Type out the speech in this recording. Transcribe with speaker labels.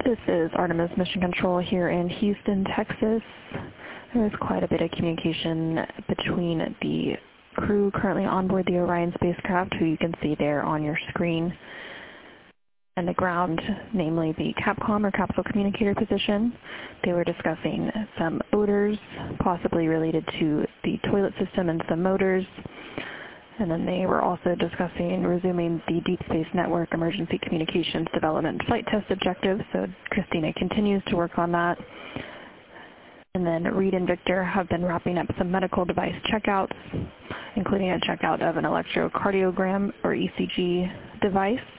Speaker 1: This is Artemis Mission Control here in Houston, Texas. There is quite a bit of communication between the crew currently on board the Orion spacecraft, who you can see there on your screen, and the ground, namely the CAPCOM or capsule communicator position. They were discussing some odors, possibly related to the toilet system and some motors. And then they were also discussing resuming the Deep Space Network Emergency Communications Development Flight Test objectives. So Christina continues to work on that. And then Reed and Victor have been wrapping up some medical device checkouts, including a checkout of an electrocardiogram or ECG device.